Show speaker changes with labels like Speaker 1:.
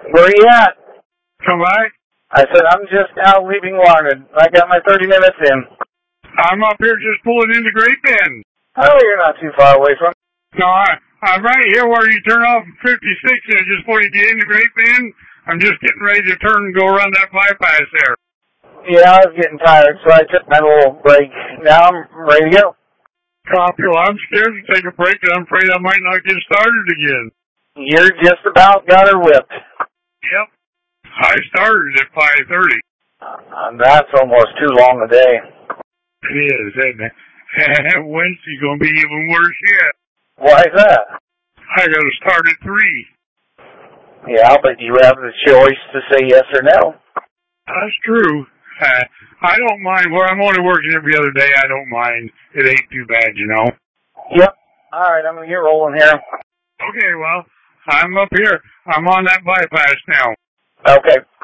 Speaker 1: Where you at?
Speaker 2: Come by?
Speaker 1: I said, I'm just now leaving Larned. I got my 30 minutes in.
Speaker 2: I'm up here just pulling into Great Bend.
Speaker 1: Oh, you're not too far away from.
Speaker 2: No, I'm right here where you turn off 56 and just before you get into Great Bend. I'm just getting ready to turn and go around that bypass there.
Speaker 1: Yeah, I was getting tired, so I took my little break. Now I'm ready to go.
Speaker 2: Well, I'm scared to take a break, and I'm afraid I might not get started again.
Speaker 1: You're just about got her whipped.
Speaker 2: Yep. I started at 5:30.
Speaker 1: That's almost too long a day.
Speaker 2: It is, isn't it? Wednesday's going to be even worse yet.
Speaker 1: Why is that?
Speaker 2: I got to start at 3.
Speaker 1: Yeah, but you have the choice to say yes or no.
Speaker 2: That's true. I don't mind. Where I'm only working every other day, I don't mind. It ain't too bad, you know.
Speaker 1: Yep. All right, I'm going to get rolling here.
Speaker 2: Okay, well, I'm up here. I'm on that bypass now.
Speaker 1: Okay.